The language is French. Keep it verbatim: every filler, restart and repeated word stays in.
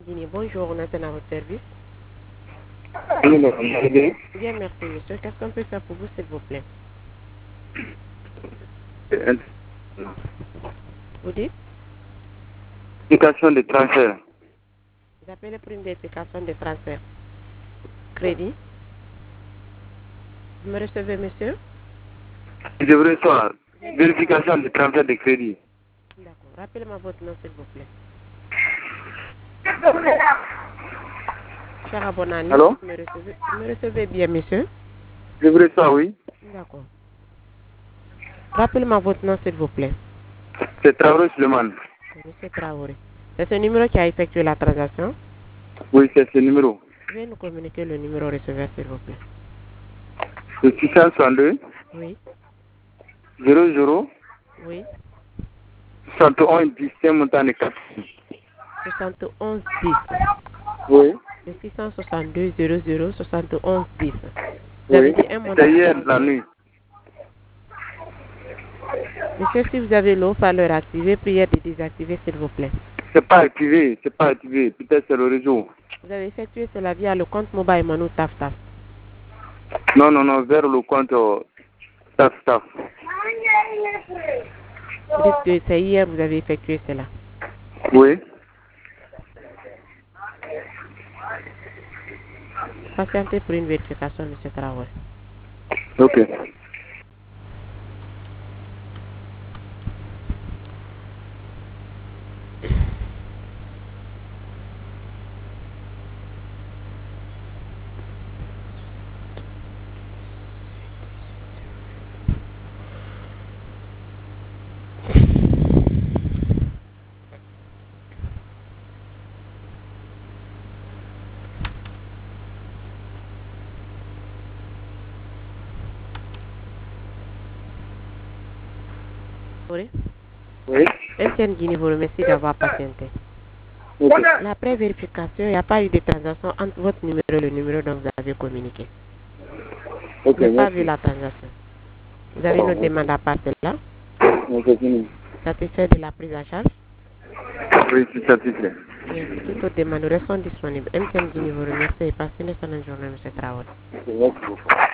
Guinée, bonjour, on est à votre service. Oui, madame, vous allez bien? Bien, merci, monsieur. Qu'est-ce qu'on peut faire pour vous, s'il vous plaît? Euh, Vous dites? Indication de transfert. Vous appelez pour une vérification de transfert. Crédit. Vous me recevez, monsieur? Je voudrais savoir, vérification de transfert de crédit. D'accord. Rappelez-moi votre nom, s'il vous plaît. Cher Abonani, Allô? vous me recevez, vous me recevez bien, monsieur? Je voudrais savoir, oui. D'accord. Rappelez-moi votre nom, s'il vous plaît. C'est Traoré Suleiman. Monsieur Traoré. C'est ce numéro qui a effectué la transaction? Oui, c'est ce numéro. Veuillez nous communiquer le numéro receveur, s'il vous plaît. C'est six cent soixante-deux, Oui. zéro zéro, Oui. soixante et onze, dix, c'est montant de quatre. soixante et onze dix. Oui. Le six cent soixante-deux zéro zéro soixante et onze dix. Vous avez Oui. dit un montant. C'est hier, la nuit. Monsieur, si vous avez le haut-parleur activé, priez de désactiver, s'il vous plaît. C'est pas activé, c'est pas activé. Peut-être c'est le réseau. Vous avez effectué cela via le compte mobile Manu Taf Taf. Non, non, non, vers le compte euh, staff, staff. Vous dites que c'est hier vous avez effectué cela. Oui. Patientez pour une vérification, monsieur Traoré. Ok. Oui. Oui. M T N Guinée vous remercie d'avoir patienté. Ok. Après vérification, il n'y a pas eu de transaction entre votre numéro et le numéro dont vous avez communiqué. Ok, Vous n'avez pas vu merci. la transaction. Vous avez Bon, une demande à part celle-là. on continue. Satisfait de la prise en charge. Oui, c'est satisfait. Bien, pour toute autre demande, nous restons disponibles. M T N Guinée vous remercie et passez une excellente journée, monsieur Traoré. Merci beaucoup.